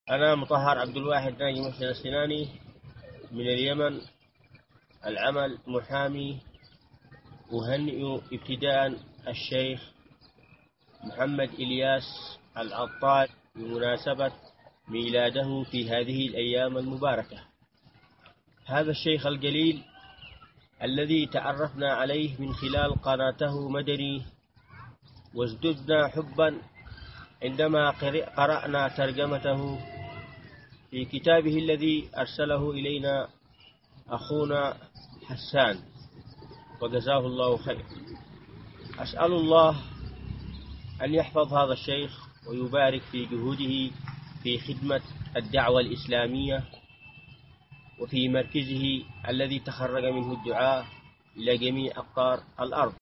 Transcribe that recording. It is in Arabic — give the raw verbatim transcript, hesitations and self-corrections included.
أنا مطهر عبد الواحد ناجي محسن السناني من اليمن، العمل محامي. أهنئ ابتداء الشيخ محمد إلياس العطار بمناسبة ميلاده في هذه الأيام المباركة. هذا الشيخ الجليل الذي تعرفنا عليه من خلال قناته مدني، وازددنا حبا عندما قرأنا ترجمته في كتابه الذي أرسله إلينا أخونا حسان، وجزاه الله خير. أسأل الله أن يحفظ هذا الشيخ ويبارك في جهوده في خدمة الدعوة الإسلامية، وفي مركزه الذي تخرج منه الدعاء إلى جميع أقطار الأرض.